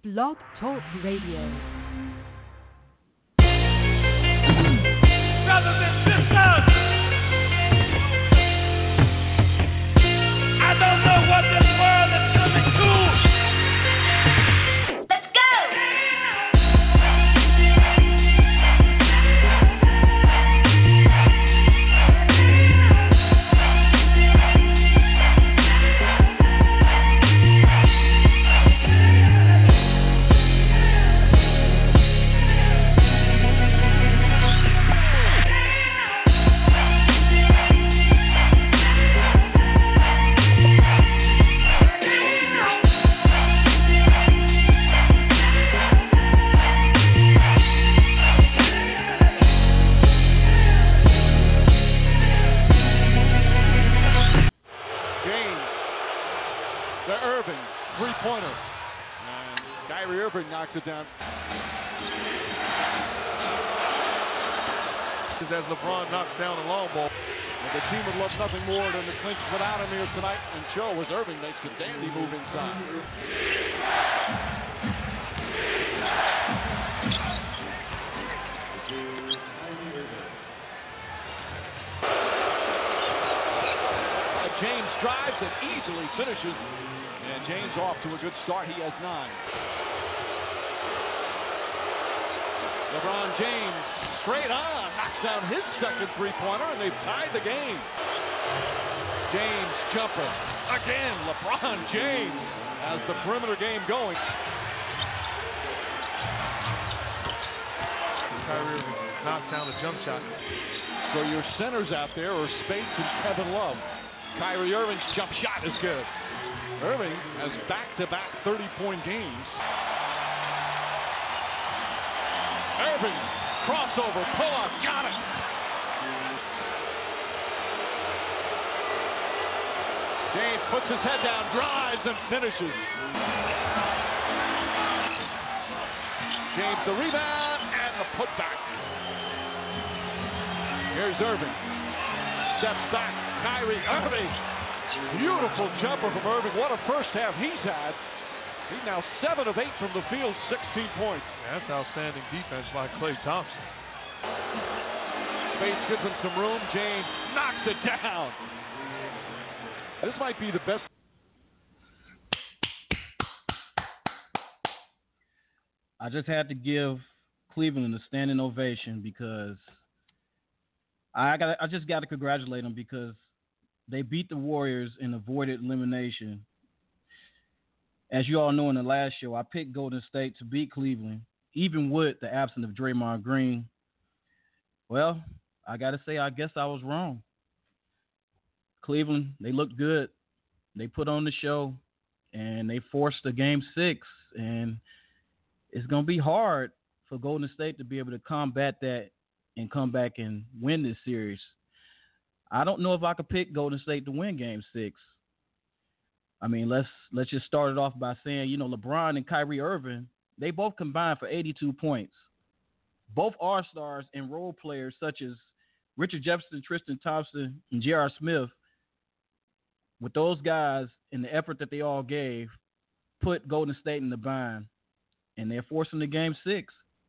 Blog Talk Radio. Brothers and sisters, I don't know what this world is coming to. Let's go! Knocks it down. As LeBron knocks down the long ball. And the team would love nothing more than to clinch without him here tonight and show as Irving makes a dandy move inside. James drives and easily finishes. And James off to a good start. He has 9. LeBron James straight on, knocks down his second three-pointer, and they've tied the game. James jumper. Again, LeBron James has the perimeter game going. Kyrie Irving knocks down the jump shot. So your centers out there are Speights and Kevin Love. Kyrie Irving's jump shot is good. Irving has back-to-back 30-point games. Irving, crossover, pull-up, got it. James puts his head down, drives, and finishes. James the rebound and the putback. Here's Irving. Steps back, Kyrie Irving. Beautiful jumper from Irving. What a first half he's had. He's now 7 of 8 from the field, 16 points. Yeah, that's outstanding defense by Klay Thompson. Speights gives him some room. James knocks it down. This might be the best. I just had to give Cleveland a standing ovation because I just got to congratulate them because they beat the Warriors and avoided elimination. As you all know in the last show, I picked Golden State to beat Cleveland, even with the absence of Draymond Green. Well, I got to say, I guess I was wrong. Cleveland, they looked good. They put on the show, and they forced a Game 6. And it's going to be hard for Golden State to be able to combat that and come back and win this series. I don't know if I could pick Golden State to win Game 6. I mean, let's just start it off by saying, you know, LeBron and Kyrie Irving, they both combined for 82 points. Both all-stars and role players such as Richard Jefferson, Tristan Thompson, and J.R. Smith, with those guys and the effort that they all gave, put Golden State in the bind, and they're forcing the Game 6.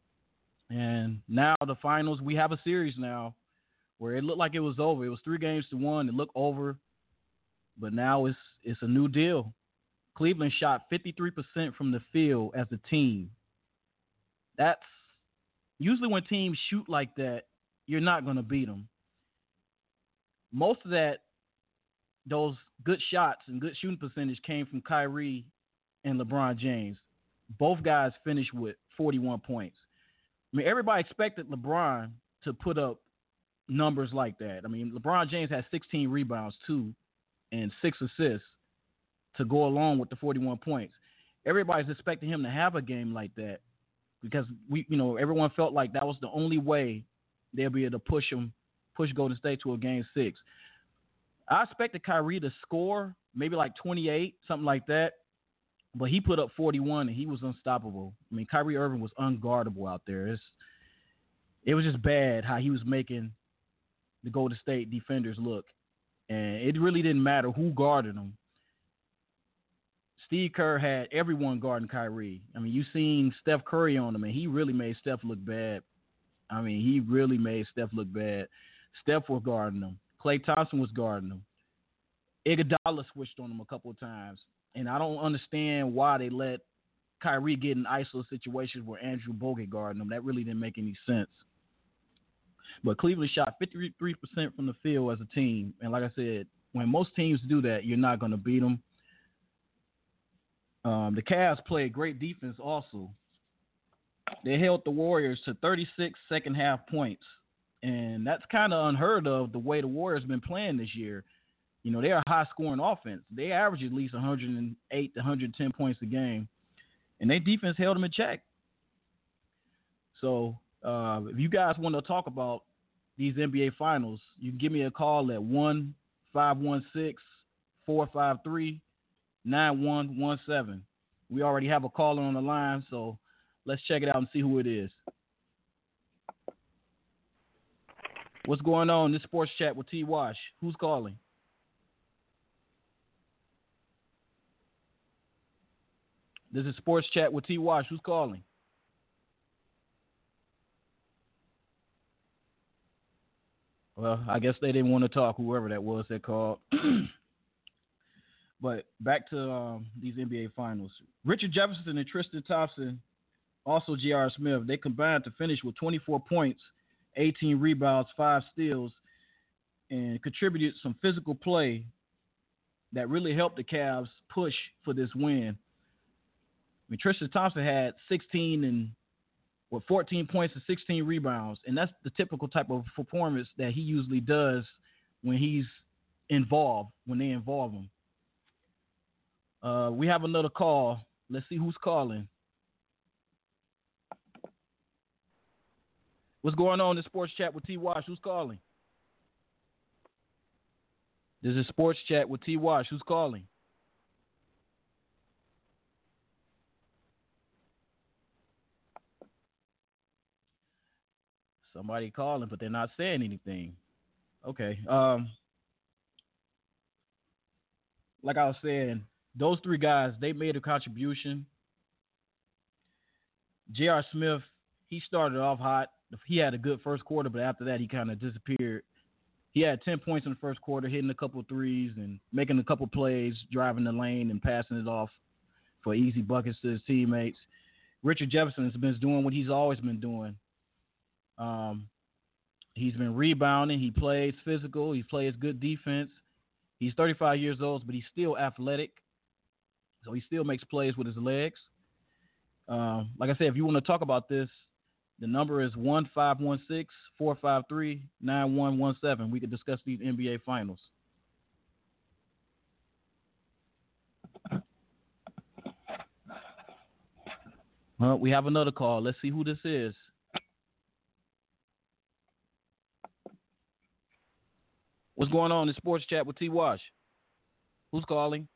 And now the finals, we have a series now where it looked like it was over. It was 3-1. It looked over. But now it's a new deal. Cleveland shot 53% from the field as a team. That's usually when teams shoot like that, you're not going to beat them. Most of those good shots and good shooting percentage came from Kyrie and LeBron James. Both guys finished with 41 points. I mean, everybody expected LeBron to put up numbers like that. I mean, LeBron James had 16 rebounds, too, and 6 assists to go along with the 41 points. Everybody's expecting him to have a game like that because everyone felt like that was the only way they'll be able to push Golden State to a Game 6. I expected Kyrie to score maybe like 28, something like that, but he put up 41 and he was unstoppable. I mean, Kyrie Irving was unguardable out there. It was just bad how he was making the Golden State defenders look. And it really didn't matter who guarded him. Steve Kerr had everyone guarding Kyrie. I mean, you seen Steph Curry on him, and he really made Steph look bad. Steph was guarding him. Klay Thompson was guarding him. Iguodala switched on him a couple of times. And I don't understand why they let Kyrie get in ISO situations where Andrew Bogut guarding him. That really didn't make any sense. But Cleveland shot 53% from the field as a team. And like I said, when most teams do that, you're not going to beat them. The Cavs played great defense also. They held the Warriors to 36 second-half points. And that's kind of unheard of the way the Warriors have been playing this year. You know, they're a high-scoring offense. They average at least 108 to 110 points a game. And their defense held them in check. So if you guys want to talk about these NBA Finals, you can give me a call at 1-516-453-9117. We already have a caller on the line, so let's check it out and see who it is. What's going on? This Sports Chat with T. Wash. Who's calling? This is Sports Chat with T. Wash. Who's calling? Well, I guess they didn't want to talk, whoever that was that called. But back to these NBA Finals. Richard Jefferson and Tristan Thompson, also J.R. Smith, they combined to finish with 24 points, 18 rebounds, 5 steals, and contributed some physical play that really helped the Cavs push for this win. I mean, Tristan Thompson had 14 points and 16 rebounds, and that's the typical type of performance that he usually does when he's involved, when they involve him. We have another call. Let's see who's calling. What's going on in Sports Chat with T. Wash? Who's calling? This is Sports Chat with T. Wash. Who's calling? Somebody calling, but they're not saying anything. Okay. Like I was saying, those three guys, they made a contribution. J.R. Smith, he started off hot. He had a good first quarter, but after that, he kind of disappeared. He had 10 points in the first quarter, hitting a couple of threes and making a couple plays, driving the lane and passing it off for easy buckets to his teammates. Richard Jefferson has been doing what he's always been doing. He's been rebounding. He plays physical. He plays good defense. He's 35 years old, but he's still athletic. So he still makes plays with his legs. Like I said, if you want to talk about this, the number is 1-516-453-9117. We could discuss these NBA Finals. Well, we have another call. Let's see who this is. What's going on in Sports Chat with T. Wash? Who's calling?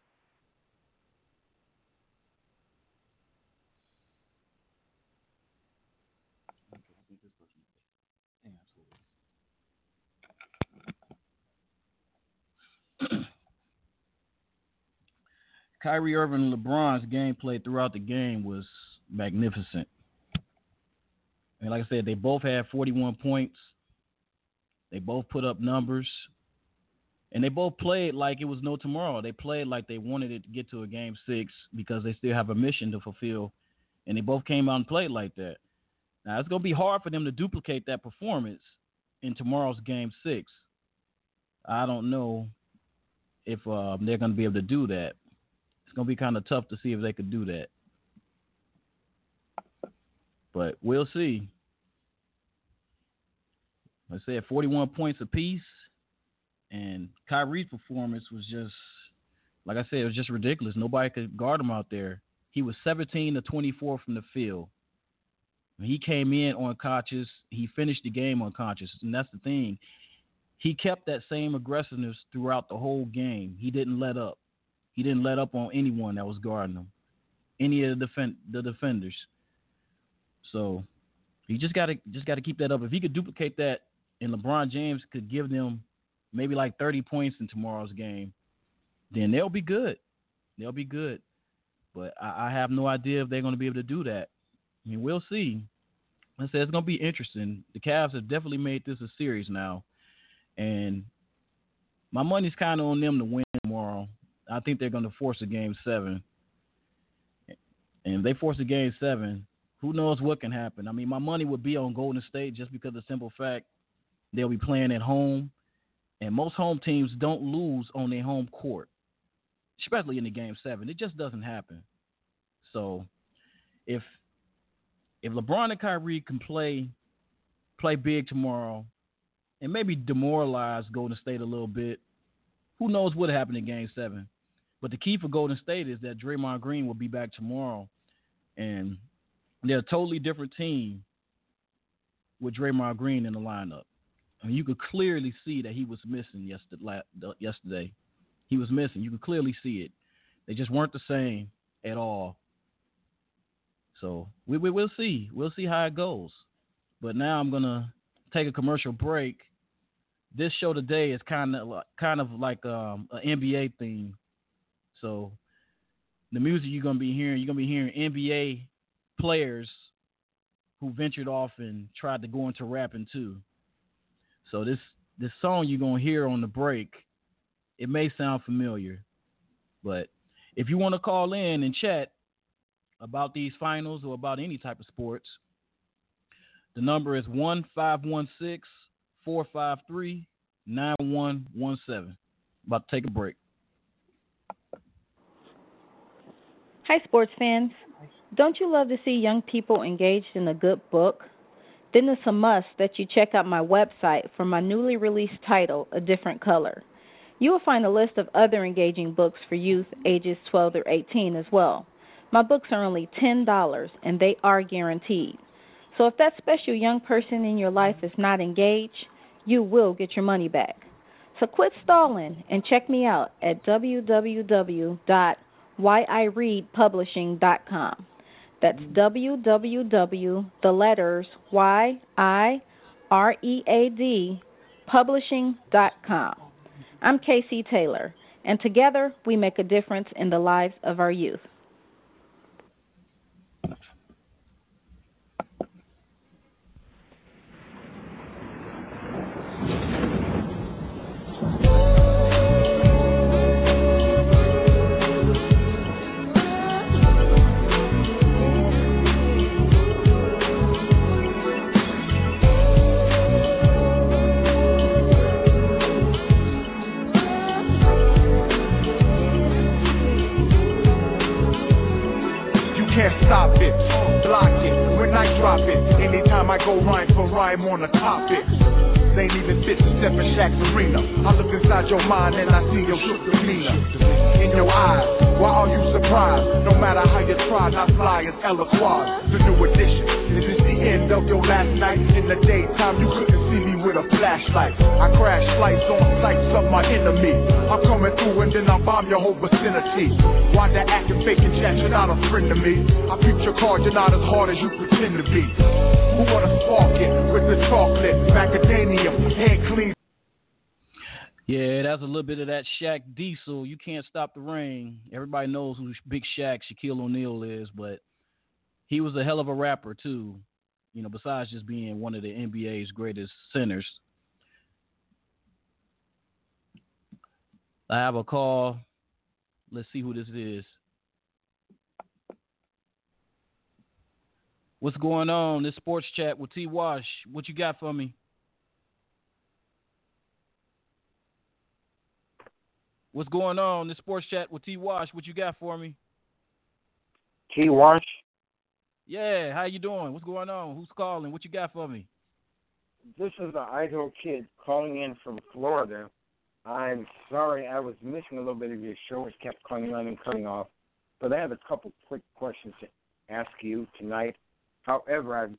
Kyrie Irving and LeBron's gameplay throughout the game was magnificent. And like I said, they both had 41 points. They both put up numbers. And they both played like it was no tomorrow. They played like they wanted it to get to a Game 6 because they still have a mission to fulfill. And they both came out and played like that. Now, it's going to be hard for them to duplicate that performance in tomorrow's Game 6. I don't know if they're going to be able to do that. It's going to be kind of tough to see if they could do that. But we'll see. I said 41 points apiece. And Kyrie's performance was just, like I said, it was just ridiculous. Nobody could guard him out there. He was 17 to 24 from the field. When he came in unconscious, he finished the game unconscious. And that's the thing. He kept that same aggressiveness throughout the whole game. He didn't let up. He didn't let up on anyone that was guarding him, any of the defenders. So he just got to keep that up. If he could duplicate that, and LeBron James could give them maybe like 30 points in tomorrow's game, then they'll be good. They'll be good. But I have no idea if they're going to be able to do that. I mean, we'll see. I said it's going to be interesting. The Cavs have definitely made this a series now. And my money's kind of on them to win tomorrow. I think they're going to force a Game 7. And if they force a Game 7, who knows what can happen. I mean, my money would be on Golden State just because of the simple fact they'll be playing at home. And most home teams don't lose on their home court, especially in the Game 7. It just doesn't happen. So if LeBron and Kyrie can play big tomorrow and maybe demoralize Golden State a little bit, who knows what happened in Game 7. But the key for Golden State is that Draymond Green will be back tomorrow. And they're a totally different team with Draymond Green in the lineup. I mean, you could clearly see that he was missing yesterday. He was missing. You could clearly see it. They just weren't the same at all. So we'll see. We'll see how it goes. But now I'm going to take a commercial break. This show today is kind of like an NBA theme. So the music you're going to be hearing NBA players who ventured off and tried to go into rapping too. So this song you're going to hear on the break, it may sound familiar. But if you want to call in and chat about these finals or about any type of sports, the number is 1-516-453-9117. About to take a break. Hi, sports fans. Don't you love to see young people engaged in a good book? Then it's a must that you check out my website for my newly released title, A Different Color. You will find a list of other engaging books for youth ages 12 through 18 as well. My books are only $10, and they are guaranteed. So if that special young person in your life is not engaged, you will get your money back. So quit stalling and check me out at www.yireadpublishing.com. That's www.yiread publishing.com. I'm Casey Taylor, and together we make a difference in the lives of our youth. Stop it, block it, when I drop it. Anytime I go rhyme for rhyme on the topic. Ain't even fit to step in Shaq's arena. I look inside your mind and I see your shook demeanor. In your eyes, why are you surprised? No matter how you try, not fly as Eloquaz. The new edition, is this the end of your last night? In the daytime, you couldn't see me with a flashlight. I crash flights on sights of my enemy. I'm coming through and then I bomb your whole vicinity. Why the acting, faking chat, you're not a friend to me. I peep your card, you're not as hard as you pretend to be. Who wanna spark it with the chocolate, macadamia, hand clean? Yeah, that's a little bit of that Shaq Diesel. You can't stop the rain. Everybody knows who Big Shaq, Shaquille O'Neal is, but he was a hell of a rapper too. You know, besides just being one of the NBA's greatest centers. I have a call. Let's see who this is. What's going on? This sports chat with T. Wash. What you got for me? What's going on? This sports chat with T. Wash. What you got for me? T. Wash? Yeah, how you doing? What's going on? Who's calling? What you got for me? This is the Idaho kid calling in from Florida. I'm sorry I was missing a little bit of your show. It kept cutting on and cutting off. But I have a couple quick questions to ask you tonight. However,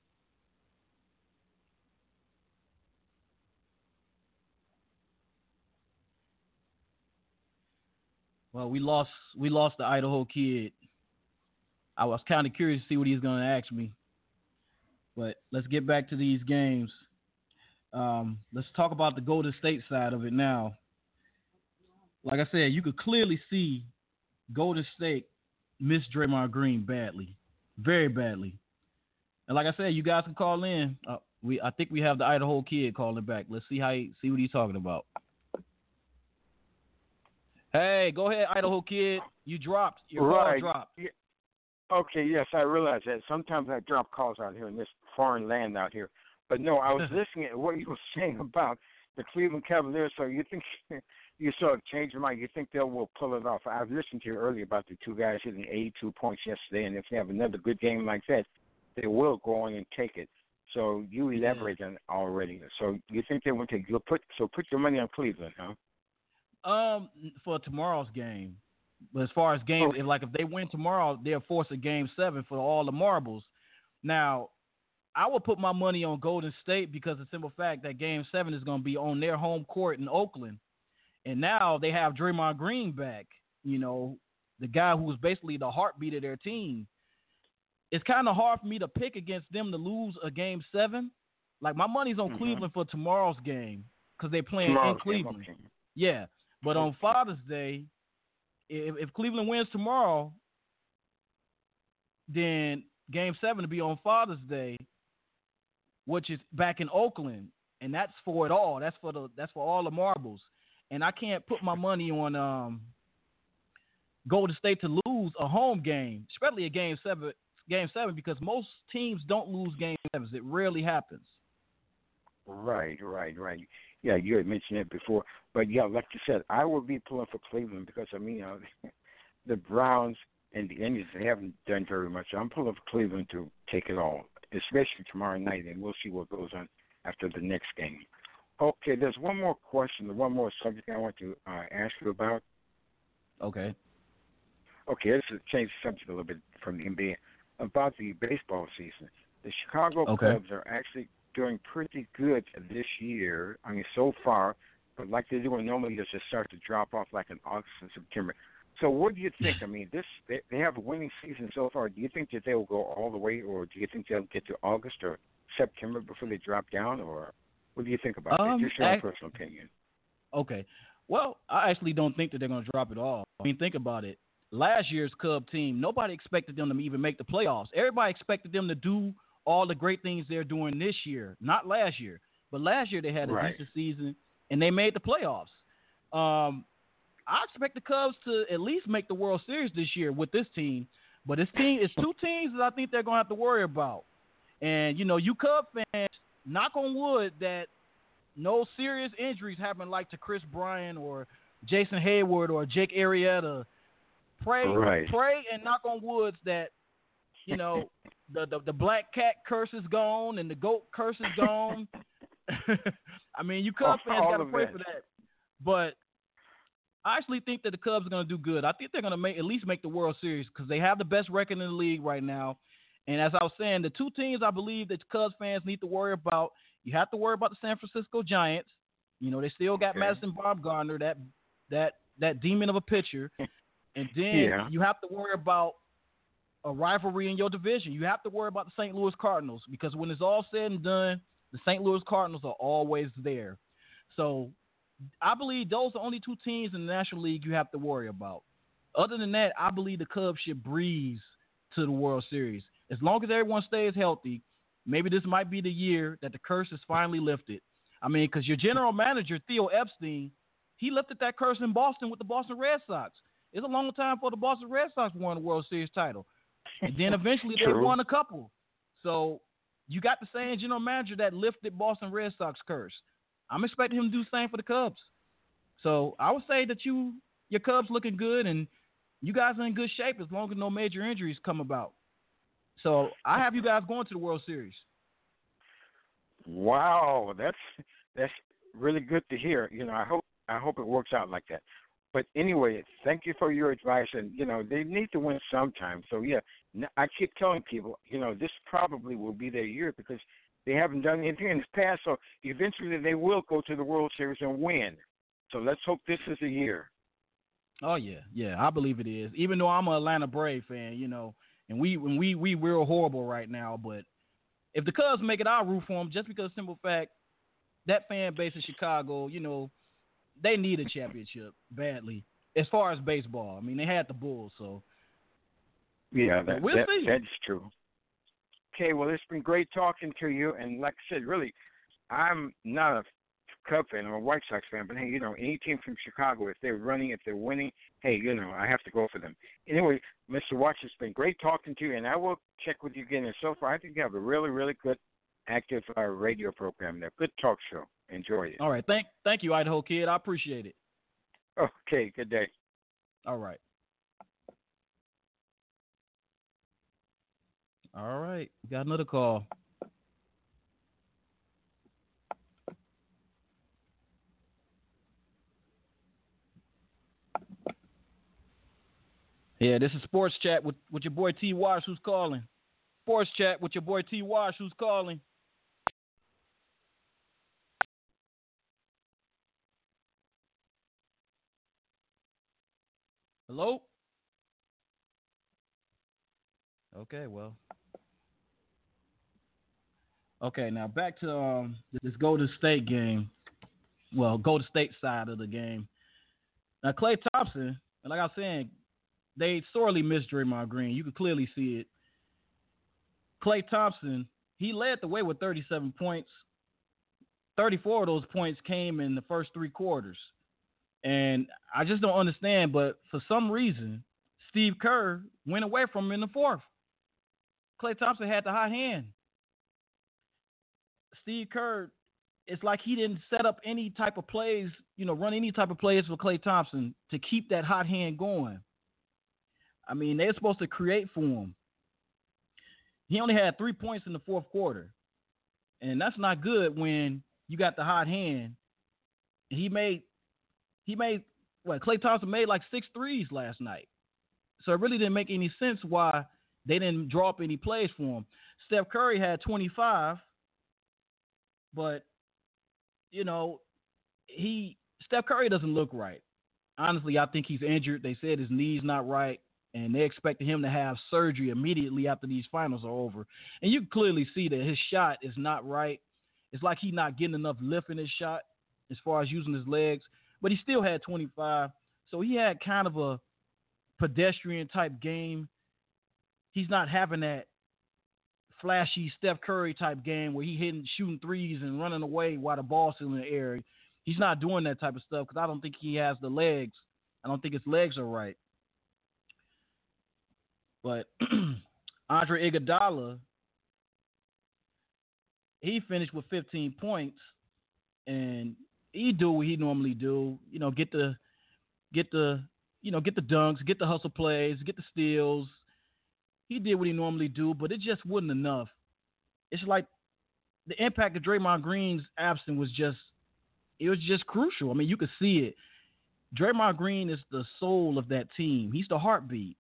Well, we lost the Idaho kid. I was kind of curious to see what he's going to ask me. But let's get back to these games. Let's talk about the Golden State side of it now. Like I said, you could clearly see Golden State miss Draymond Green badly, very badly. And like I said, you guys can call in. I think we have the Idaho Kid calling back. Let's see what he's talking about. Hey, go ahead, Idaho Kid. You dropped. Your call dropped. Yeah. Okay, yes, I realize that. Sometimes I drop calls out here in this foreign land out here. But no, I was listening to what you were saying about the Cleveland Cavaliers. So you think you sort of changed your mind. You think they will pull it off. I've listened to you earlier about the two guys hitting 82 points yesterday, and if they have another good game like that, they will go on and take it. So you elaborated on it already. So you think they will take it. Put your money on Cleveland, huh? For tomorrow's game. But as far as games, if they win tomorrow, they'll force a Game 7 for all the marbles. Now, I will put my money on Golden State because of the simple fact that Game 7 is going to be on their home court in Oakland. And now they have Draymond Green back, the guy who was basically the heartbeat of their team. It's kind of hard for me to pick against them to lose a Game 7. Like, my money's on Cleveland for tomorrow's game because they're playing in Cleveland. Game, okay. Yeah, but on Father's Day, if Cleveland wins tomorrow, then Game 7 will be on Father's Day, which is back in Oakland, and that's for it all. That's for all the marbles. And I can't put my money on Golden State to lose a home game, especially a Game 7, because most teams don't lose Game 7s. It rarely happens. Right. Yeah, you had mentioned it before. But, yeah, like you said, I will be pulling for Cleveland because, the Browns and the Indians, they haven't done very much. I'm pulling for Cleveland to take it all, especially tomorrow night, and we'll see what goes on after the next game. Okay, there's one more question, one more subject I want to ask you about. Okay. Okay, let's change the subject a little bit from the NBA. About the baseball season. The Chicago Cubs are actually doing pretty good this year, so far, but like they do normally, they just start to drop off like in August and September. So what do you think? They have a winning season so far. Do you think that they will go all the way, or do you think they'll get to August or September before they drop down, or what do you think about that? Just your personal opinion. Okay. Well, I actually don't think that they're going to drop it all. Think about it. Last year's Cub team, nobody expected them to even make the playoffs. Everybody expected them to do all the great things they're doing this year. Not last year, but last year they had a decent season, and they made the playoffs. I expect the Cubs to at least make the World Series this year with this team. But it's two teams that I think they're going to have to worry about. And, you Cub fans, knock on wood that no serious injuries happen like to Chris Bryant or Jason Hayward or Jake Arrieta. Pray and knock on woods that, the black cat curse is gone and the goat curse is gone. You Cubs fans got to pray for that. But I actually think that the Cubs are going to do good. I think they're going to at least make the World Series because they have the best record in the league right now. And as I was saying, the two teams I believe that Cubs fans need to worry about, you have to worry about the San Francisco Giants. They still got Madison Bumgarner, that demon of a pitcher. And then you have to worry about a rivalry in your division. You have to worry about the St. Louis Cardinals because when it's all said and done, the St. Louis Cardinals are always there. So I believe those are the only two teams in the National League you have to worry about. Other than that, I believe the Cubs should breeze to the World Series. As long as everyone stays healthy, maybe this might be the year that the curse is finally lifted. Because your general manager, Theo Epstein, he lifted that curse in Boston with the Boston Red Sox. It's a long time for the Boston Red Sox won the World Series title. And then eventually they won a couple. So you got the same general manager that lifted Boston Red Sox curse. I'm expecting him to do the same for the Cubs. So I would say that your Cubs looking good and you guys are in good shape as long as no major injuries come about. So I have you guys going to the World Series. Wow, that's really good to hear. I hope it works out like that. But anyway, thank you for your advice. And, they need to win sometime. So, yeah, I keep telling people, this probably will be their year because they haven't done anything in the past. So eventually they will go to the World Series and win. So let's hope this is the year. Oh, yeah. Yeah, I believe it is. Even though I'm an Atlanta Brave fan, and we real horrible right now. But if the Cubs make it, I'll root for them just because of the simple fact that fan base in Chicago, they need a championship badly as far as baseball. They had the Bulls, so Yeah, we'll see. that's true. Okay, well, it's been great talking to you. And like I said, really, I'm not a Cub fan. I'm a White Sox fan. But, hey, any team from Chicago, if they're running, if they're winning, hey, I have to go for them. Anyway, Mr. Watts, it's been great talking to you. And I will check with you again. And so far, I think you have a really, really good, active radio program there. Good talk show. Enjoy it. All right. Thank you, Idaho Kid. I appreciate it. Okay, good day. All right. All right. We got another call. Yeah, this is Sports Chat with your boy T. Wash, who's calling. Sports Chat with your boy T. Wash, who's calling. Hello? Okay, well. Okay, now back to this Golden State game. Well, Golden State side of the game. Now, Klay Thompson, and like I was saying, they sorely missed Draymond Green. You could clearly see it. Klay Thompson, he led the way with 37 points. 34 of those points came in the first three quarters. And I just don't understand, but for some reason, Steve Kerr went away from him in the fourth. Klay Thompson had the hot hand. Steve Kerr, it's like he didn't set up any type of plays, run any type of plays for Klay Thompson to keep that hot hand going. I mean, they're supposed to create for him. He only had 3 points in the fourth quarter. And that's not good when you got the hot hand. Klay Thompson made like 6 threes last night. So it really didn't make any sense why they didn't draw up any plays for him. Steph Curry had 25, but, Steph Curry doesn't look right. Honestly, I think he's injured. They said his knee's not right, and they expected him to have surgery immediately after these finals are over. And you can clearly see that his shot is not right. It's like he's not getting enough lift in his shot as far as using his legs, but he still had 25. So he had kind of a pedestrian-type game. He's not having that flashy Steph Curry type game where he shooting threes and running away while the ball's still in the air. He's not doing that type of stuff because I don't think he has the legs. I don't think his legs are right. But Andre Iguodala, he finished with 15 points, and he do what he normally do. Get the dunks, get the hustle plays, get the steals. He did what he normally do, but it just wasn't enough. It's like the impact of Draymond Green's absence was just crucial. I mean, you could see it. Draymond Green is the soul of that team. He's the heartbeat.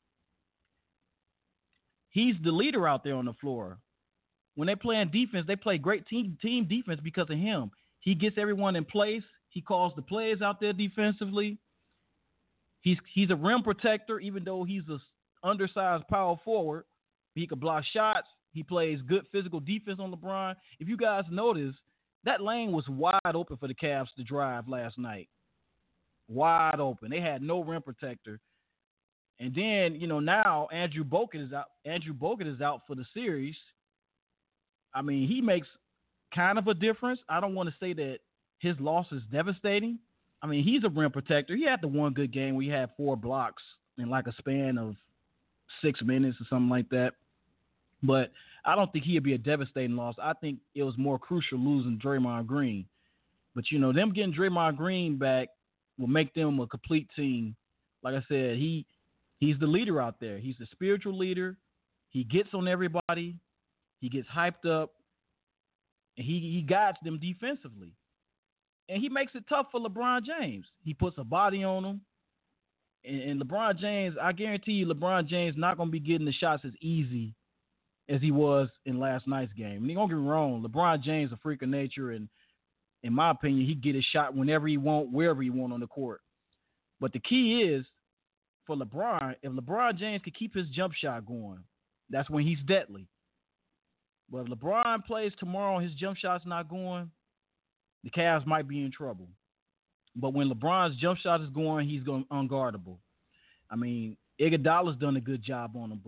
He's the leader out there on the floor. When they're playing defense, they play great team defense because of him. He gets everyone in place. He calls the plays out there defensively. He's a rim protector, even though he's a undersized power forward. He can block shots. He plays good physical defense on LeBron. If you guys notice, that lane was wide open for the Cavs to drive last night. Wide open. They had no rim protector. And then, now Andrew Bogut is out. Andrew Bogut is out for the series. I mean, he makes kind of a difference. I don't want to say that his loss is devastating. I mean, he's a rim protector. He had the one good game where he had 4 blocks in like a span of 6 minutes or something like that. But I don't think he'd be a devastating loss. I think it was more crucial losing Draymond Green. But, them getting Draymond Green back will make them a complete team. Like I said, he's the leader out there. He's the spiritual leader. He gets on everybody. He gets hyped up. And he guides them defensively. And he makes it tough for LeBron James. He puts a body on him. And LeBron James, I guarantee you LeBron James not going to be getting the shots as easy as he was in last night's game. And don't get me wrong, LeBron James is a freak of nature, and in my opinion, he get his shot whenever he want, wherever he want on the court. But the key is, for LeBron, if LeBron James can keep his jump shot going, that's when he's deadly. But if LeBron plays tomorrow and his jump shot's not going, the Cavs might be in trouble. But when LeBron's jump shot is going, he's going unguardable. I mean, Iguodala's done a good job on him, but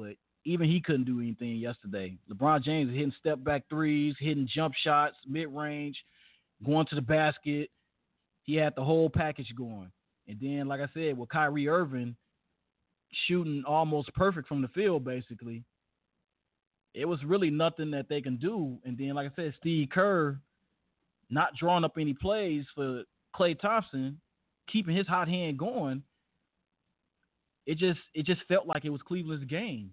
even he couldn't do anything yesterday. LeBron James is hitting step-back threes, hitting jump shots, mid-range, going to the basket. He had the whole package going. And then, like I said, with Kyrie Irving shooting almost perfect from the field, basically, it was really nothing that they can do. And then, like I said, Steve Kerr not drawing up any plays for Klay Thompson, keeping his hot hand going. It just felt like it was Cleveland's game.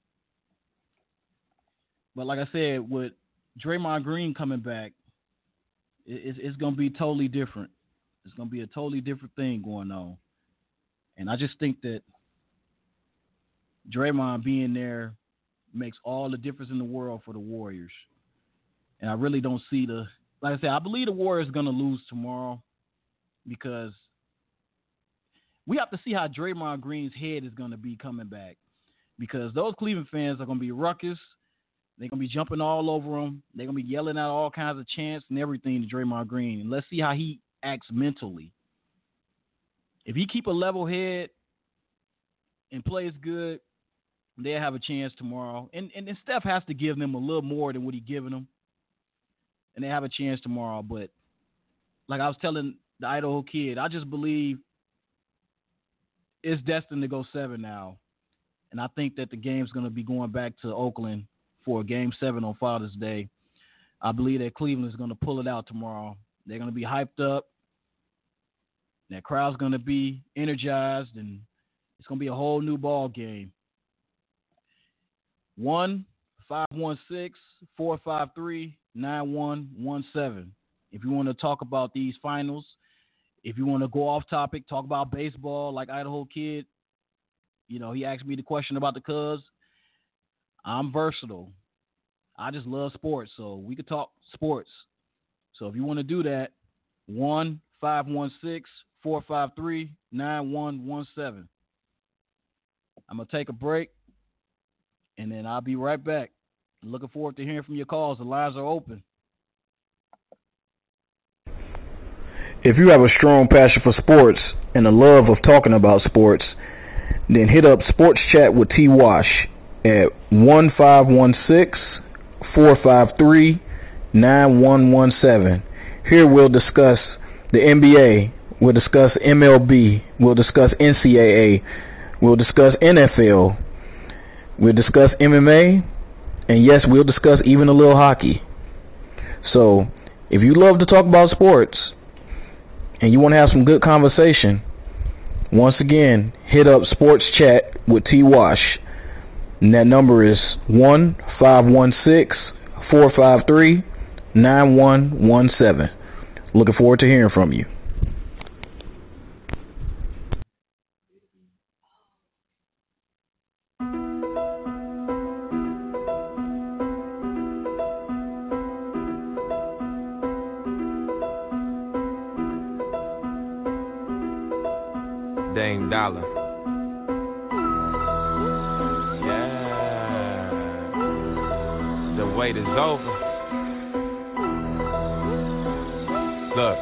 But like I said, with Draymond Green coming back, it's going to be totally different. It's going to be a totally different thing going on. And I just think that Draymond being there makes all the difference in the world for the Warriors. And I really don't see like I said, I believe the Warriors are going to lose tomorrow because we have to see how Draymond Green's head is going to be coming back, because those Cleveland fans are going to be ruckus. They're going to be jumping all over him. They're going to be yelling out all kinds of chants and everything to Draymond Green. And let's see how he acts mentally. If he keep a level head and plays good, they'll have a chance tomorrow. And Steph has to give them a little more than what he's giving them. And they have a chance tomorrow. But like I was telling the Idaho kid, I just believe it's destined to go 7 now. And I think that the game's going to be going back to Oakland for Game 7 on Father's Day. I believe that Cleveland is going to pull it out tomorrow. They're going to be hyped up. That crowd's going to be energized, and it's going to be a whole new ball game. 1-516-453-9117. If you want to talk about these finals, if you want to go off topic, talk about baseball like Idaho Kid. You know, he asked me the question about the Cubs. I'm versatile. I just love sports, so we could talk sports. So if you want to do that, 1-516-453-9117. I'm going to take a break, and then I'll be right back. I'm looking forward to hearing from your calls. The lines are open. If you have a strong passion for sports and a love of talking about sports, then hit up Sports Chat with T. Wash at 1-516-453-9117. Here we'll discuss the NBA, we'll discuss MLB, we'll discuss NCAA, we'll discuss NFL, we'll discuss MMA, and yes, we'll discuss even a little hockey. So, if you love to talk about sports and you want to have some good conversation, once again, hit up Sports Chat with T. Wash. And that number is 1-516-453-9117. Looking forward to hearing from you. Dame Dollar. Yeah. The wait is over. Look.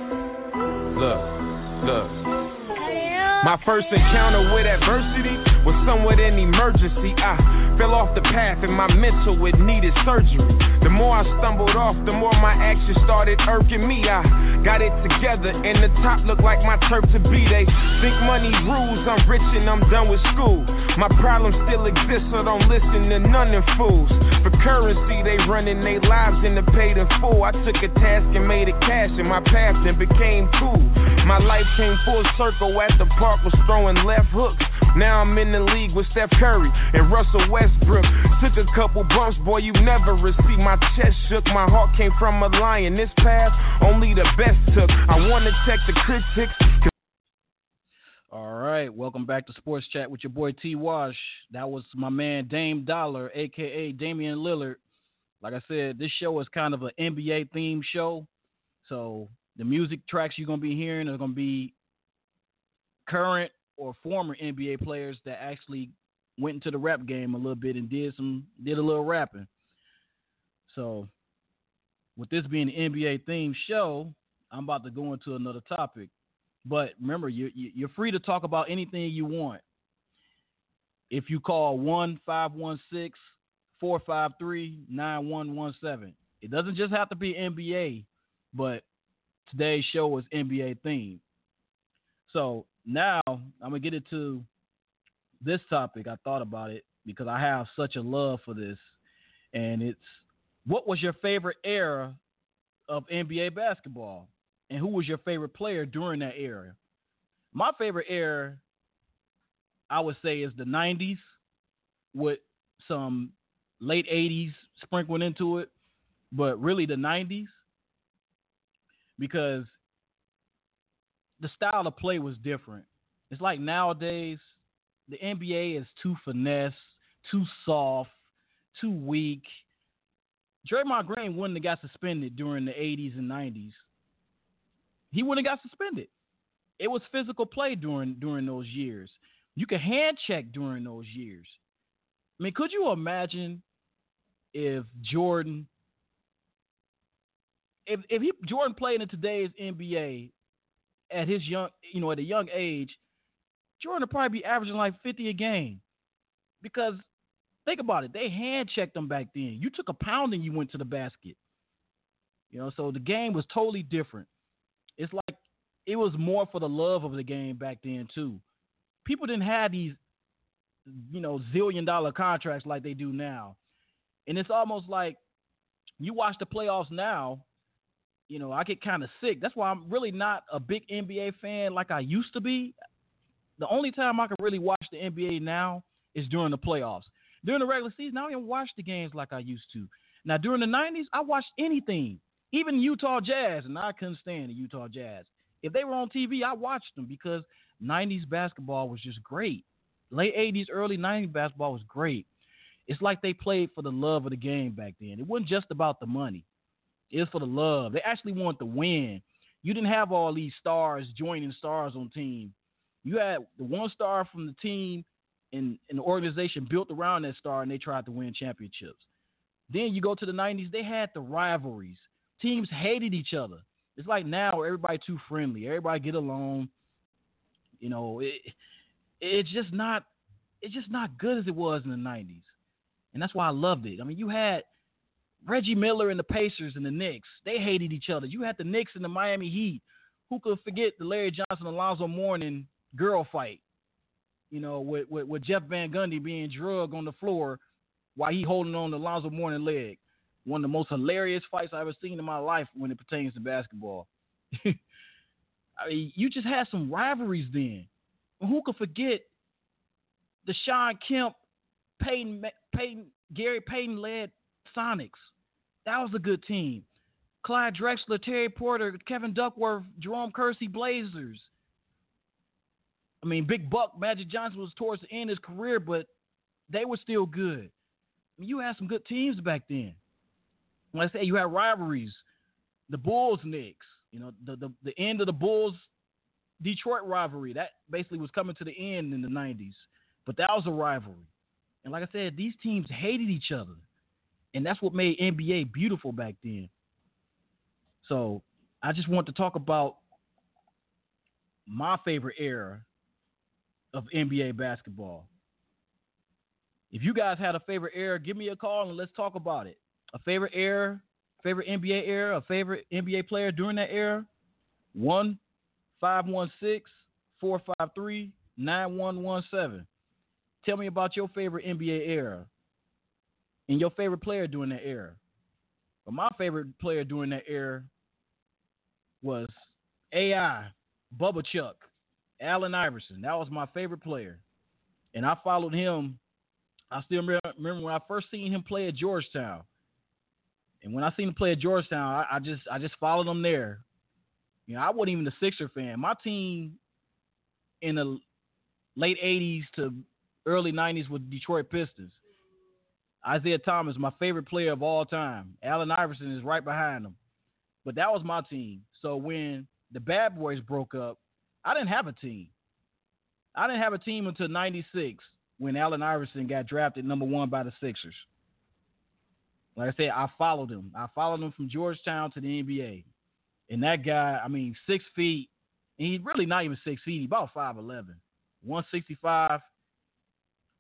My first encounter with adversity was somewhat an emergency. I fell off the path and my mental, it needed surgery. The more I stumbled off, the more my actions started irking me. I got it together and the top looked like my turf to be. They think money rules, I'm rich and I'm done with school. My problems still exist, so don't listen to none of them fools. For currency, they running their lives in the paid in full. I took a task and made it cash, and my path then became cool. My life came full circle at the park, was throwing left hooks. Now I'm in the league with Steph Curry and Russell Westbrook. Took a couple bumps, boy, you never see. My chest shook, my heart came from a lion. This path, only the best took. I want to check the critics. All right, welcome back to Sports Chat with your boy T. Wash. That was my man Dame Dollar, a.k.a. Damian Lillard. Like I said, this show is kind of an NBA-themed show. So the music tracks you're going to be hearing are going to be current or former NBA players that actually went into the rap game a little bit and did a little rapping. So with this being an NBA-themed show, I'm about to go into another topic. But remember, you're free to talk about anything you want. if you call 1-516-453-9117. It doesn't just have to be NBA, but today's show is NBA themed. So now I'm going to get into this topic. I thought about it because I have such a love for this. And it's, what was your favorite era of NBA basketball? And who was your favorite player during that era? My favorite era, I would say, is the 90s with some late 80s sprinkled into it, but really the 90s, because the style of play was different. It's like nowadays, the NBA is too finesse, too soft, too weak. Draymond Green wouldn't have got suspended during the 80s and 90s. He wouldn't have got suspended. It was physical play during those years. You could hand check during those years. I mean, could you imagine if Jordan, Jordan played in today's NBA at his at a young age, Jordan would probably be averaging like 50 a game. Because think about it, they hand checked them back then. You took a pounding, you went to the basket. So the game was totally different. It's like it was more for the love of the game back then too. People didn't have these, zillion-dollar contracts like they do now. And it's almost like you watch the playoffs now, I get kind of sick. That's why I'm really not a big NBA fan like I used to be. The only time I can really watch the NBA now is during the playoffs. During the regular season, I don't even watch the games like I used to. Now, during the 90s, I watched anything, even Utah Jazz, and I couldn't stand the Utah Jazz. If they were on TV, I watched them because 90s basketball was just great. Late 80s, early 90s basketball was great. It's like they played for the love of the game back then. It wasn't just about the money. It was for the love. They actually wanted to win. You didn't have all these stars joining stars on team. You had the one star from the team and the organization built around that star, and they tried to win championships. Then you go to the 90s, they had the rivalries. Teams hated each other. It's like now where everybody too friendly. Everybody get along. It's just not good as it was in the 90s. And that's why I loved it. I mean, you had Reggie Miller and the Pacers and the Knicks. They hated each other. You had the Knicks and the Miami Heat. Who could forget the Larry Johnson and Alonzo Mourning girl fight? With Jeff Van Gundy being drugged on the floor while he holding on to Alonzo Mourning's leg. One of the most hilarious fights I've ever seen in my life when it pertains to basketball. I mean, you just had some rivalries then. Who could forget the Shawn Kemp, Gary Payton-led Sonics? That was a good team. Clyde Drexler, Terry Porter, Kevin Duckworth, Jerome Kersey Blazers. I mean, Big Buck, Magic Johnson was towards the end of his career, but they were still good. I mean, you had some good teams back then. When I say you had rivalries, the Bulls Knicks, the end of the Bulls Detroit rivalry, that basically was coming to the end in the 90s. But that was a rivalry. And like I said, these teams hated each other. And that's what made NBA beautiful back then. So I just want to talk about my favorite era of NBA basketball. If you guys had a favorite era, give me a call and let's talk about it. A favorite era, favorite NBA era, a favorite NBA player during that era, 1-516-453-9117. Tell me about your favorite NBA era and your favorite player during that era. But my favorite player during that era was AI, Bubba Chuck, Allen Iverson. That was my favorite player. And I followed him. I still remember when I first seen him play at Georgetown. And when I seen him play at Georgetown, I just followed him there. I wasn't even a Sixer fan. My team in the late 80s to early 90s was Detroit Pistons. Isaiah Thomas, my favorite player of all time. Allen Iverson is right behind him. But that was my team. So when the Bad Boys broke up, I didn't have a team. I didn't have a team until 96 when Allen Iverson got drafted number 1 by the Sixers. Like I said, I followed him. I followed him from Georgetown to the NBA. And that guy, 6 feet, and he's really not even 6 feet. He's about 5'11", 165.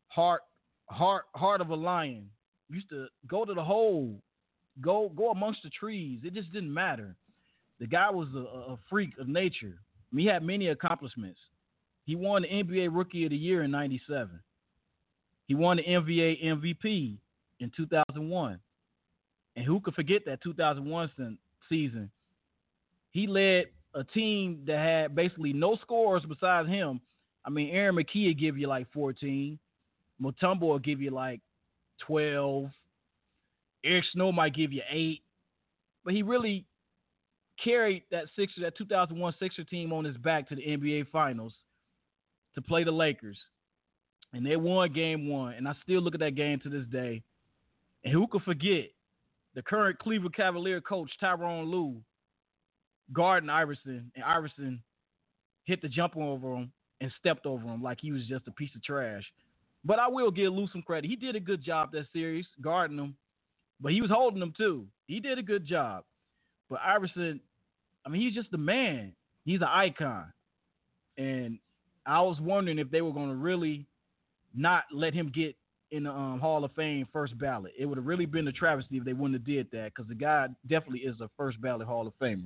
heart of a lion. Used to go to the hole, go amongst the trees. It just didn't matter. The guy was a freak of nature. I mean, he had many accomplishments. He won the NBA Rookie of the Year in '97. He won the NBA MVP in 2001. And who could forget that 2001 season? He led a team that had basically no scorers besides him. I mean, Aaron McKee would give you like 14. Mutombo will give you like 12. Eric Snow might give you 8. But he really carried that 2001 Sixer team on his back to the NBA Finals to play the Lakers. And they won game 1. And I still look at that game to this day. And who could forget the current Cleveland Cavalier coach, Tyronn Lue, guarding Iverson, and Iverson hit the jumper over him and stepped over him like he was just a piece of trash. But I will give Lue some credit. He did a good job that series, guarding him, but he was holding him too. He did a good job. But Iverson, I mean, he's just the man. He's an icon. And I was wondering if they were going to really not let him get in the Hall of Fame first ballot. It would have really been a travesty if they wouldn't have did that, because the guy definitely is a first ballot Hall of Famer.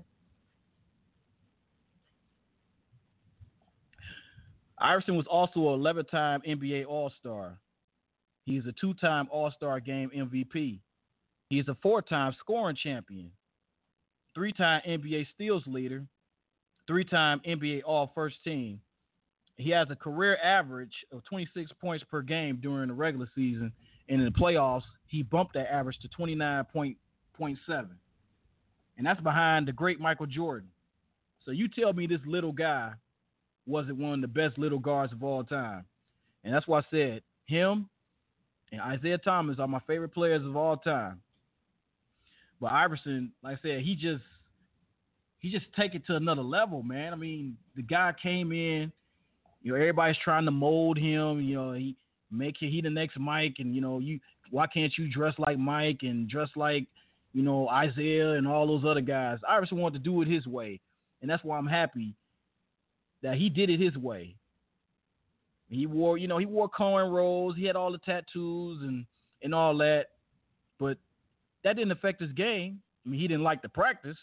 Iverson was also an 11-time NBA All-Star. He's a 2-time All-Star Game MVP. He is a 4-time scoring champion, 3-time NBA steals leader, 3-time NBA All-First Team. He has a career average of 26 points per game during the regular season, and in the playoffs, he bumped that average to 29.7. And that's behind the great Michael Jordan. So you tell me this little guy wasn't one of the best little guards of all time. And that's why I said him and Isaiah Thomas are my favorite players of all time. But Iverson, like I said, he just take it to another level, man. I mean, the guy came in, everybody's trying to mold him, he the next Mike, and why can't you dress like Mike and dress like, Isaiah and all those other guys. Iverson wanted to do it his way. And that's why I'm happy that he did it his way. He wore cornrows, he had all the tattoos and all that, but that didn't affect his game. I mean, he didn't like the practice.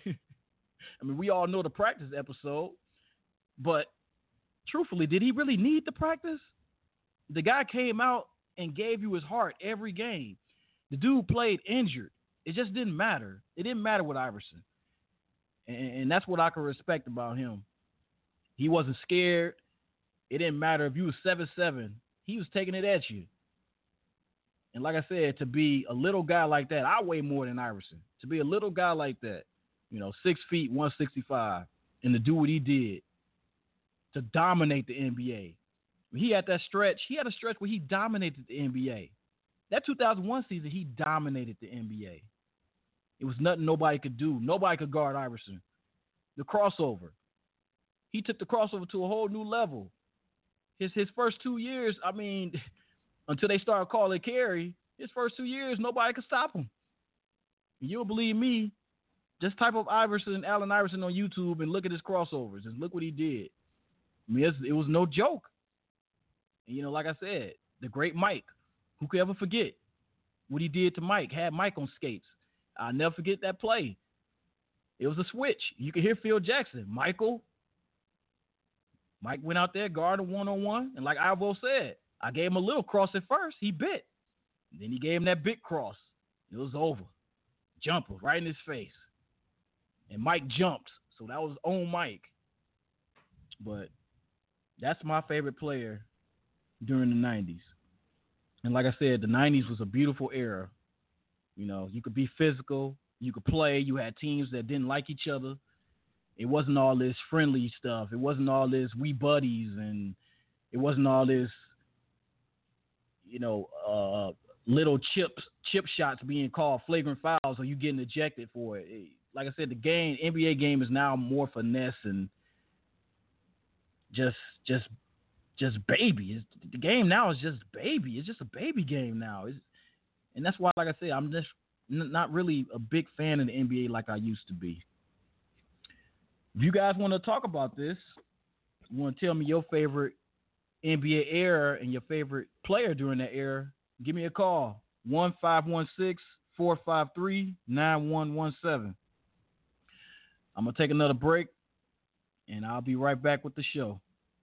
I mean, we all know the practice episode, but truthfully, did he really need the practice? The guy came out and gave you his heart every game. The dude played injured. It just didn't matter. It didn't matter with Iverson. And that's what I can respect about him. He wasn't scared. It didn't matter if you was 7'7". He was taking it at you. And like I said, to be a little guy like that, I weigh more than Iverson. To be a little guy like that, 6 feet, 165, and to do what he did, to dominate the NBA. He had that stretch. He had a stretch where he dominated the NBA. That 2001 season, he dominated the NBA. It was nothing nobody could do. Nobody could guard Iverson. The crossover. He took the crossover to a whole new level. His first 2 years, I mean, until they started calling Carey, his first 2 years, nobody could stop him. You'll believe me, just type up Allen Iverson on YouTube and look at his crossovers and look what he did. I mean, it was no joke. And, like I said, the great Mike, who could ever forget what he did to Mike, had Mike on skates. I'll never forget that play. It was a switch. You could hear Phil Jackson. Mike went out there, guarded one-on-one, and like Ivo said, I gave him a little cross at first. He bit. And then he gave him that big cross. It was over. Jumper right in his face. And Mike jumped. So that was on Mike. But that's my favorite player during the 90s. And like I said, the 90s was a beautiful era. You could be physical. You could play. You had teams that didn't like each other. It wasn't all this friendly stuff. It wasn't all this we buddies. And it wasn't all this, little chip shots being called flagrant fouls or you getting ejected for it. Like I said, the NBA game is now more finesse and just baby. The game now is just baby. It's just a baby game now. And that's why, like I said, I'm just not really a big fan of the NBA like I used to be. If you guys want to talk about this, you want to tell me your favorite NBA era and your favorite player during that era, give me a call. 1-516-453-9117. I'm going to take another break, and I'll be right back with the show.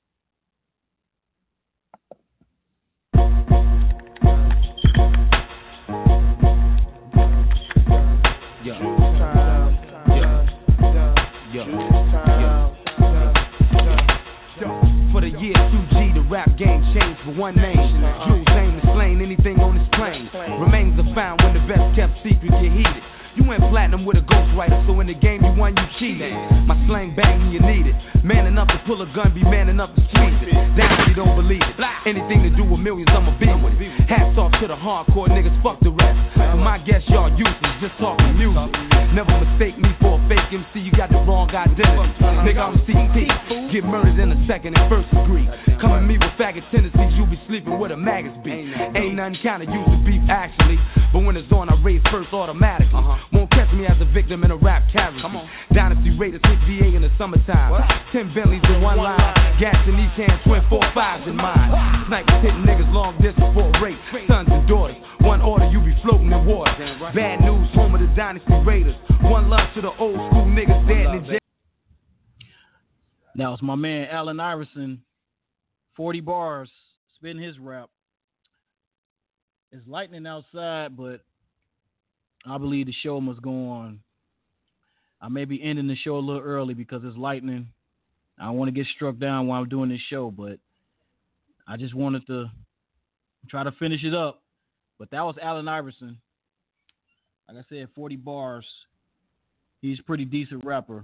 For the year 2G, the rap game changed for one name. Jules aim is slain, anything on his plane remains a found when the best kept secret get heated. You went platinum with a ghostwriter, so in the game you won, you cheated. My slang bang when you need it. Man enough to pull a gun, be man enough to squeeze it. Down if you don't believe it. Anything to do with millions, I'ma be with it. Hats off to the hardcore niggas, fuck the rest. For my guess, y'all useless, just talking music. Never mistake me for a fake MC, you got the wrong identity. Nigga, I'm CP. Get murdered in a second and first degree. Come at me with faggot tendencies, you be sleeping with a maggots be. Ain't nothing kinda used to beef actually, but when it's on, I raise first automatically. Won't catch me as a victim in a rap casualty. Dynasty Raiders hit VA in the summertime. 10 Bentleys in one line. Gas in each hand, twin 4-5s in mine. Snipers hitting niggas long distance for a rape. Sons and daughters, one order, you be floating in water. Bad news, home of the Dynasty Raiders. One love to the old school niggas dead in jail. That was my man Allen Iverson, 40 bars, spitting his rap. It's lightning outside, but I believe the show must go on. I may be ending the show a little early because it's lightning. I don't want to get struck down while I'm doing this show, but I just wanted to try to finish it up. But that was Allen Iverson. Like I said, 40 bars. He's a pretty decent rapper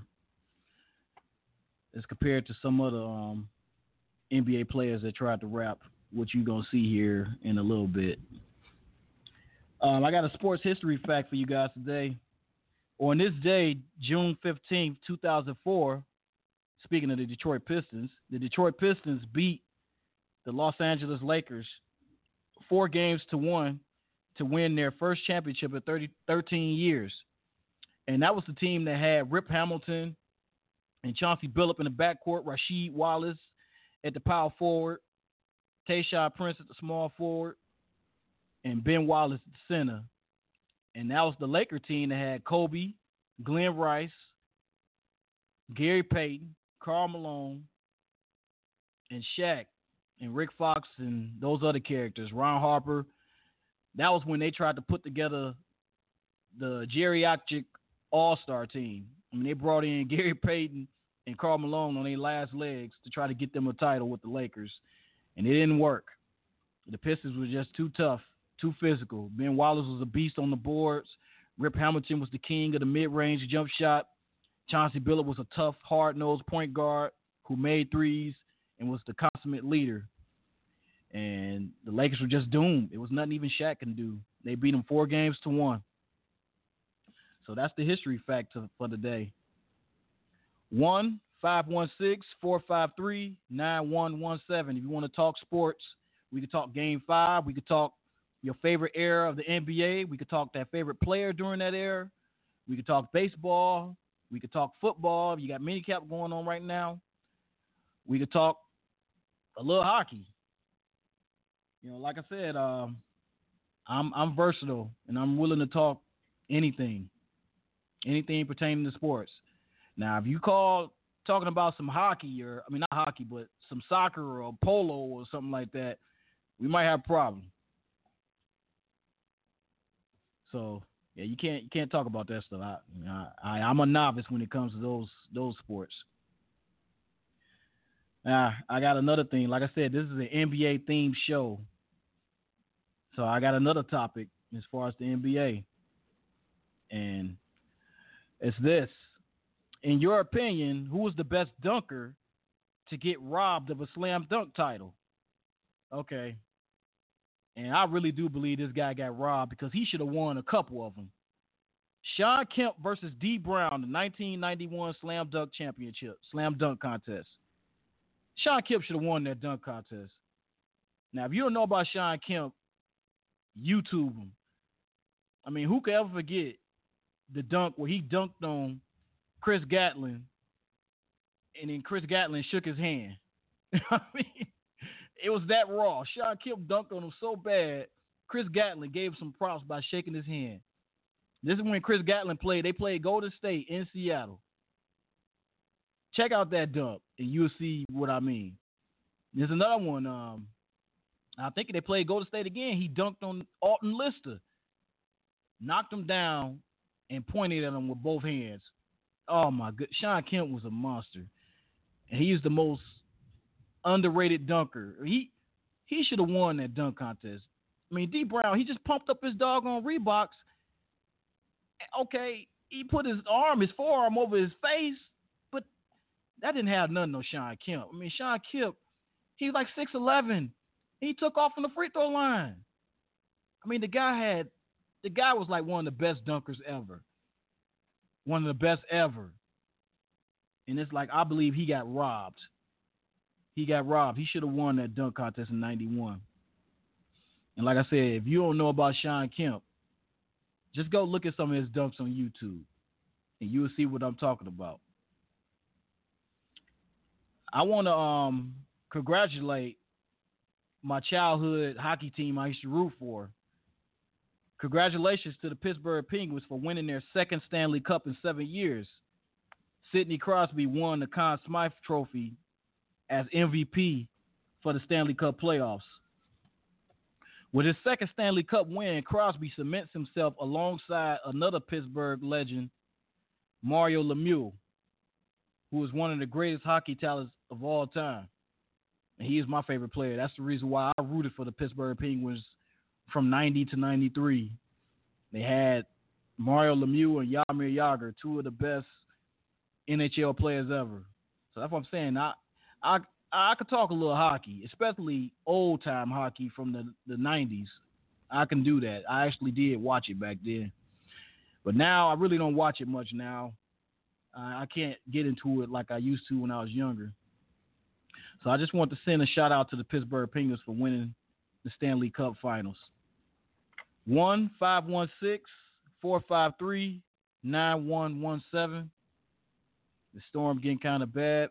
as compared to some other NBA players that tried to rap, which you're going to see here in a little bit. I got a sports history fact for you guys today. On this day, June 15th, 2004, speaking of the Detroit Pistons beat the Los Angeles Lakers 4-1 to win their first championship in 13 years. And that was the team that had Rip Hamilton and Chauncey Billups in the backcourt, Rasheed Wallace at the power forward, Tayshaun Prince at the small forward, and Ben Wallace at the center. And that was the Laker team that had Kobe, Glenn Rice, Gary Payton, Karl Malone, and Shaq, and Rick Fox, and those other characters, Ron Harper. That was when they tried to put together the geriatric all-star team. I mean, they brought in Gary Payton and Karl Malone on their last legs to try to get them a title with the Lakers, and it didn't work. The Pistons were just too tough, too physical. Ben Wallace was a beast on the boards. Rip Hamilton was the king of the mid-range jump shot. Chauncey Billups was a tough, hard-nosed point guard who made threes and was the consummate leader. And the Lakers were just doomed. It was nothing even Shaq can do. They beat them 4-1. So that's the history fact for the day. 1-516-453-9117. If you want to talk sports, we could talk Game 5. We could talk your favorite era of the NBA. We could talk that favorite player during that era. We could talk baseball. We could talk football. You got minicap going on right now. We could talk a little hockey. You know, like I said, I'm versatile and I'm willing to talk anything pertaining to sports. Now, if you call talking about some hockey, not hockey, but some soccer or polo or something like that, we might have a problem. So yeah, you can't talk about that stuff. I'm a novice when it comes to those sports. Now, I got another thing. Like I said, this is an NBA themed show. So I got another topic as far as the NBA. And it's this. In your opinion, who was the best dunker to get robbed of a slam dunk title? Okay. And I really do believe this guy got robbed because he should have won a couple of them. Shawn Kemp versus D. Brown, the 1991 slam dunk contest. Shawn Kemp should have won that dunk contest. Now, if you don't know about Shawn Kemp, YouTube him. I mean, who could ever forget the dunk where he dunked on Chris Gatlin and then Chris Gatlin shook his hand? I mean, It was that raw. Sean Kemp dunked on him so bad, Chris Gatlin gave him some props by shaking his hand. This is when Chris Gatlin played. They played Golden State in Seattle. Check out that dunk, and you'll see what I mean. There's another one. I think they played Golden State again. He dunked on Alton Lister, knocked him down, and pointed at him with both hands. Oh, my God. Sean Kemp was a monster. And he's the most underrated dunker. He should have won that dunk contest. I mean, D. Brown, he just pumped up his doggone Reeboks. Okay, he put his forearm over his face, but that didn't have nothing on Sean Kemp. I mean, Sean Kemp, he was like 6'11". He took off from the free throw line. I mean, the guy was like one of the best dunkers ever. One of the best ever. And it's like, I believe he got robbed. He got robbed. He should have won that dunk contest in 91. And like I said, if you don't know about Sean Kemp, just go look at some of his dunks on YouTube, and you'll see what I'm talking about. I want to congratulate my childhood hockey team I used to root for. Congratulations to the Pittsburgh Penguins for winning their second Stanley Cup in 7 years. Sidney Crosby won the Conn Smythe Trophy as MVP for the Stanley Cup playoffs. With his second Stanley Cup win, Crosby cements himself alongside another Pittsburgh legend, Mario Lemieux, who is one of the greatest hockey talents of all time. And he is my favorite player. That's the reason why I rooted for the Pittsburgh Penguins from 90 to 93. They had Mario Lemieux and Jaromir Jagr, two of the best NHL players ever. So that's what I'm saying. I could talk a little hockey, especially old-time hockey from the 90s. I can do that. I actually did watch it back then. But now I really don't watch it much now. I can't get into it like I used to when I was younger. So I just want to send a shout-out to the Pittsburgh Penguins for winning the Stanley Cup Finals. 1-516-453-9117. The storm getting kind of bad.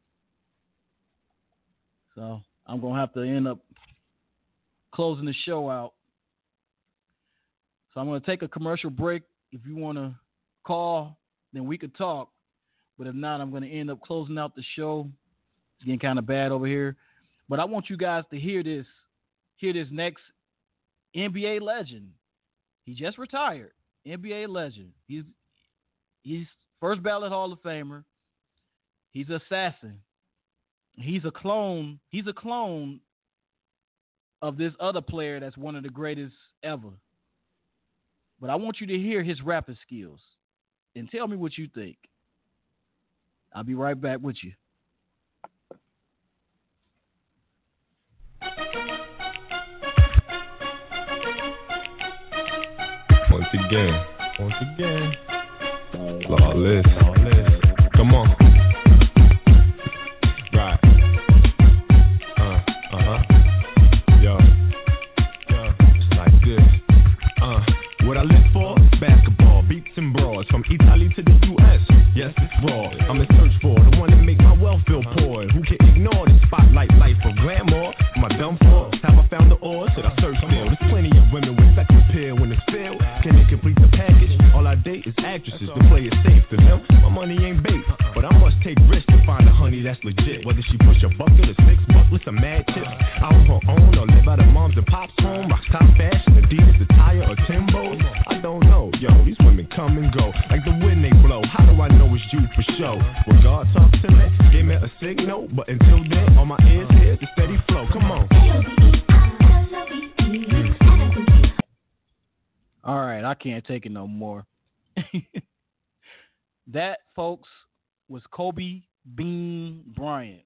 So I'm going to have to end up closing the show out. So I'm going to take a commercial break. If you want to call, then we could talk. But if not, I'm going to end up closing out the show. It's getting kind of bad over here. But I want you guys to hear this next NBA legend. He just retired. NBA legend. He's first ballot Hall of Famer. He's an assassin. He's a clone. He's a clone of this other player that's one of the greatest ever. But I want you to hear his rapping skills and tell me what you think. I'll be right back with you. Once again, flawless. Come on. Right. Yo. It's like this. What I live for? Basketball, beats and brawls. From Italy to the U.S. Yes, it's raw. I'm in search for the one that make my wealth feel poor. Who can ignore the spotlight life of glamour? Am I done for? Have I found the ore? Should I search still? There's plenty of women with sex appeal when it's filled. Can they complete the package? All I date is actresses to play it safe to them. My money ain't bait, but I must take risks to find a honey that's legit. Whether she push a bucket or 6 bucks with some mad chips, out on her own or live out of mom's and pop's home, rock top fashion, Adidas attire or Timbo. I don't know, yo. These women come and go like the wind they blow. How do I know it's you for sure? When God talks to me, give me a signal. But until then, all my ears hear the steady flow. Come on. All right, I can't take it no more. That, folks, was Kobe Bean Bryant.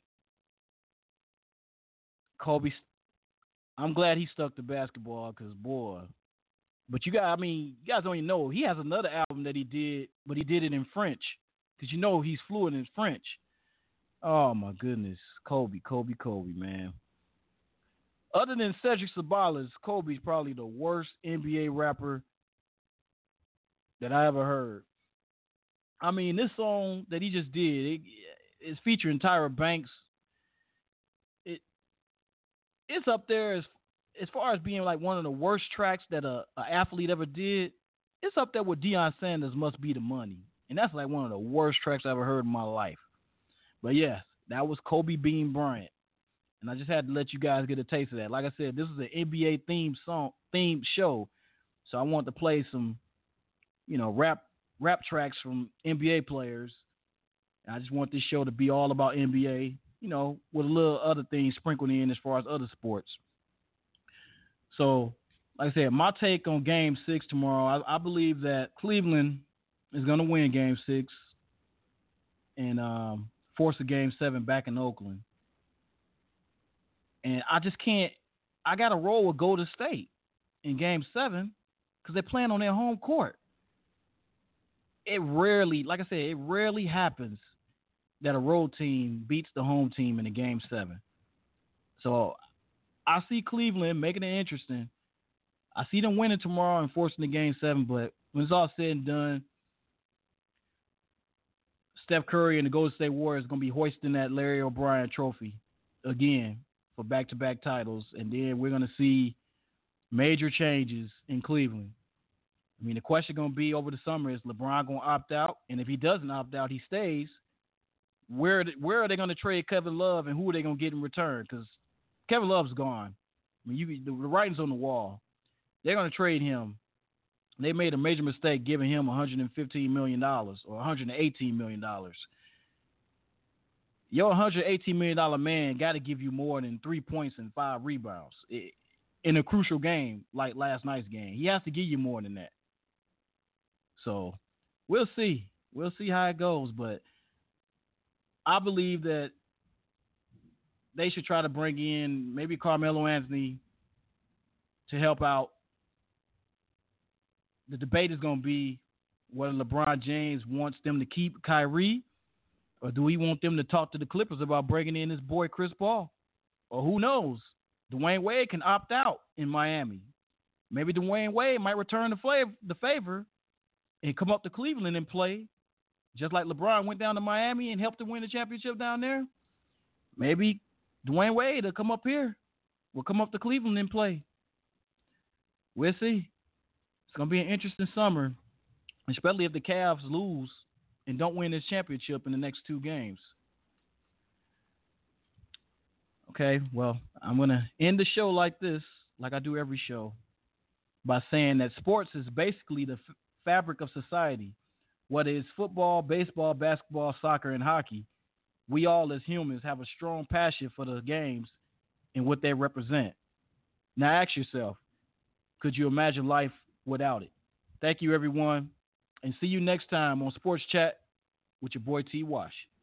Kobe, I'm glad he stuck to basketball because, boy. But you guys don't even know, he has another album that he did, but he did it in French because you know he's fluent in French. Oh, my goodness. Kobe, man. Other than Cedric Sabalas, Kobe's probably the worst NBA rapper that I ever heard. I mean, this song that he just did, it's featuring Tyra Banks. it's up there as far as being like one of the worst tracks that a athlete ever did. It's up there with Deion Sanders' Must Be the Money. And that's like one of the worst tracks I ever heard in my life. But yes, that was Kobe Bean Bryant. And I just had to let you guys get a taste of that. Like I said, this is an NBA themed show. So I want to play some, rap tracks from NBA players. And I just want this show to be all about NBA, with a little other things sprinkled in as far as other sports. So, like I said, my take on Game 6 tomorrow, I believe that Cleveland is going to win Game 6 and force a Game 7 back in Oakland. And I just can't – I got to roll with Golden State in Game 7 because they're playing on their home court. It rarely happens that a road team beats the home team in a Game 7. So I see Cleveland making it interesting. I see them winning tomorrow and forcing the Game 7, but when it's all said and done, Steph Curry and the Golden State Warriors are going to be hoisting that Larry O'Brien trophy again for back-to-back titles, and then we're going to see major changes in Cleveland. I mean, the question going to be over the summer is LeBron going to opt out? And if he doesn't opt out, he stays. Where are they going to trade Kevin Love, and who are they going to get in return? Because Kevin Love's gone. I mean, the writing's on the wall. They're going to trade him. They made a major mistake giving him $115 million or $118 million. Your $118 million man got to give you more than 3 points and 5 rebounds in a crucial game like last night's game. He has to give you more than that. So we'll see. We'll see how it goes. But I believe that they should try to bring in maybe Carmelo Anthony to help out. The debate is going to be whether LeBron James wants them to keep Kyrie, or do he want them to talk to the Clippers about bringing in his boy Chris Paul? Or who knows? Dwayne Wade can opt out in Miami. Maybe Dwayne Wade might return the favor and come up to Cleveland and play, just like LeBron went down to Miami and helped to win the championship down there. Maybe Dwayne Wade will come up here. Will come up to Cleveland and play. We'll see. It's going to be an interesting summer, especially if the Cavs lose and don't win this championship in the next 2 games. Okay, well, I'm going to end the show like this, like I do every show, by saying that sports is basically the fabric of society. Whether it's football, baseball, basketball, soccer, and hockey, we all as humans have a strong passion for the games and what they represent. Now ask yourself, could you imagine life without it? Thank you, everyone, and see you next time on Sports Chat with your boy T. Wash.